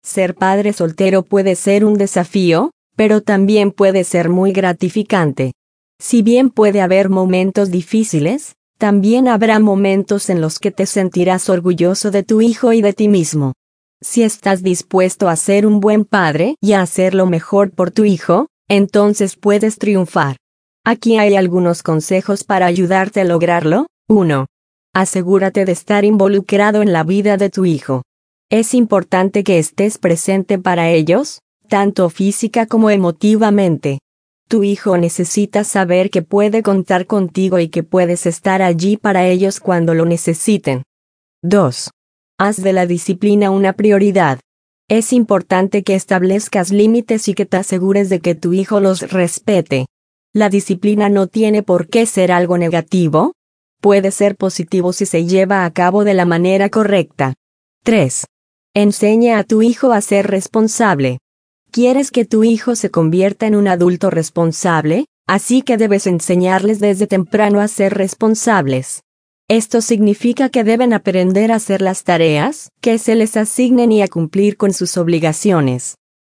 Ser padre soltero puede ser un desafío, pero también puede ser muy gratificante. Si bien puede haber momentos difíciles, también habrá momentos en los que te sentirás orgulloso de tu hijo y de ti mismo. Si estás dispuesto a ser un buen padre y a hacer lo mejor por tu hijo, entonces puedes triunfar. Aquí hay algunos consejos para ayudarte a lograrlo. 1. Asegúrate de estar involucrado en la vida de tu hijo. Es importante que estés presente para ellos, tanto física como emotivamente. Tu hijo necesita saber que puede contar contigo y que puedes estar allí para ellos cuando lo necesiten. 2. Haz de la disciplina una prioridad. Es importante que establezcas límites y que te asegures de que tu hijo los respete. La disciplina no tiene por qué ser algo negativo. Puede ser positivo si se lleva a cabo de la manera correcta. 3. Enseña a tu hijo a ser responsable. ¿Quieres que tu hijo se convierta en un adulto responsable? Así que debes enseñarles desde temprano a ser responsables. Esto significa que deben aprender a hacer las tareas que se les asignen y a cumplir con sus obligaciones.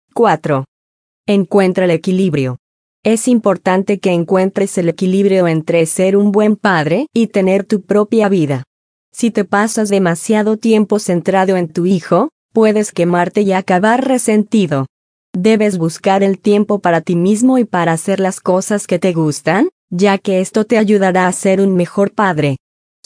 4. Encuentra el equilibrio. Es importante que encuentres el equilibrio entre ser un buen padre y tener tu propia vida. Si te pasas demasiado tiempo centrado en tu hijo, puedes quemarte y acabar resentido. Debes buscar el tiempo para ti mismo y para hacer las cosas que te gustan, ya que esto te ayudará a ser un mejor padre.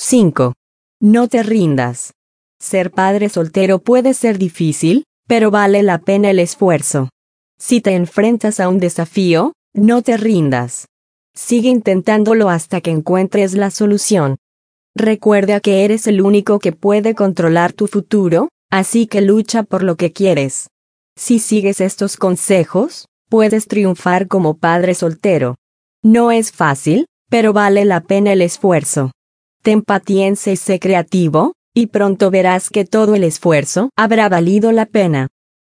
5. No te rindas. Ser padre soltero puede ser difícil, pero vale la pena el esfuerzo. Si te enfrentas a un desafío, no te rindas. Sigue intentándolo hasta que encuentres la solución. Recuerda que eres el único que puede controlar tu futuro, así que lucha por lo que quieres. Si sigues estos consejos, puedes triunfar como padre soltero. No es fácil, pero vale la pena el esfuerzo. Ten paciencia y sé creativo, y pronto verás que todo el esfuerzo habrá valido la pena.